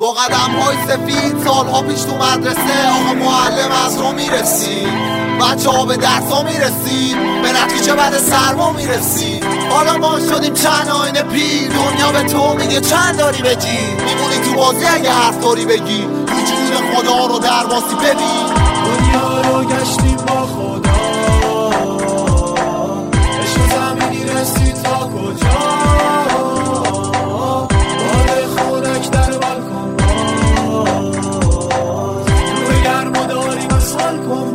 با قدم های سفید سالها پیش تو مدرسه آقا معلم از رو میرسید، بچه ها به درس ها میرسید، به نتیجه بعد سرما میرسید. حالا ما شدیم چند آینه پیر، دنیا به تو میگه چند داری بگی، میمونی تو بازی اگه حرف داری بگی، وجود خدا رو در باسی ببین. دنیا رو گشتیم با خدا، عشق زمینی رسید تا کجا، باد خونک در بالکن روی گرم و داریم اصال کن.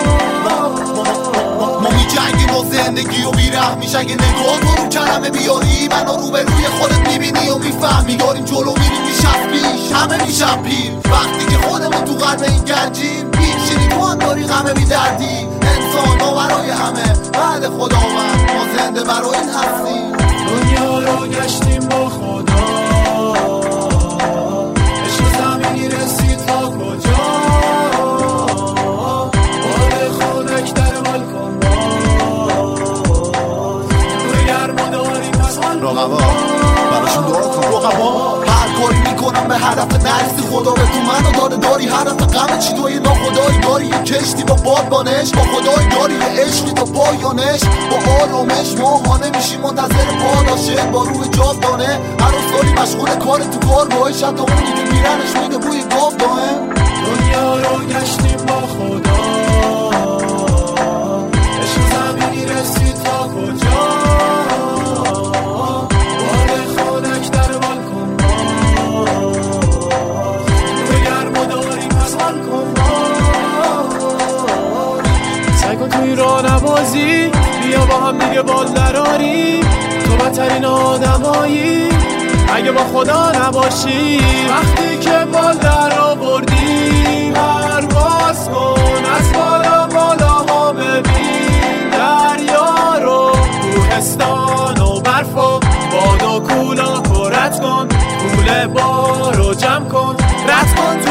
ما میجنگیم و زندگی و بیره میشه اگه نگاه تو رو کلمه بیاری، منو رو به روی خودت میبینی و میفهمی، داریم جلو میریم میشه پیش، همه میشن پیر وقتی که خودمون تو قلب این گنجیم. میشینی تو هم داری غمه بی دردی، انسان ها برای همه بعد خداوند، ما زنده برای این هستیم. دنیا رو گشتیم با خدا، عشق زمینی رسید تا کجا، باد خونک در بالکن روی گرم و داریم اصال رقبا براشون دعا کن. رقبا هر کاری میکنم به هدف نرسی، خدا به تو منو داده داری، هدف غم چی توی ناخدایی داری، یه کشتی با بادبانش، با خدای داری یه عشقی تا پایانش، با آرامش ماهانه میشی منتظر پاداشه، با روح جاودانه هر روز داری مشغول کار تو کارگاهش، حتی اونی که میرنش میده بوی گاو دائم. دنیا رو گشتیم با خدا، عشق زمینی رسید تا کجا، باد خونک در بالکن روی گرم و داریم اصال کن. سعی کن توی راه نبازی، بیا با هم دیگه بال دراری، تو بدترین آدمایی اگه با خدا نباشی. وقتی که بال در آوردی پرواز کن، از بالا بالاها ببین دریا رو، کوهستان و برف و باد و کولا رو رد کن، کوله بار رو جمع کن، رد کن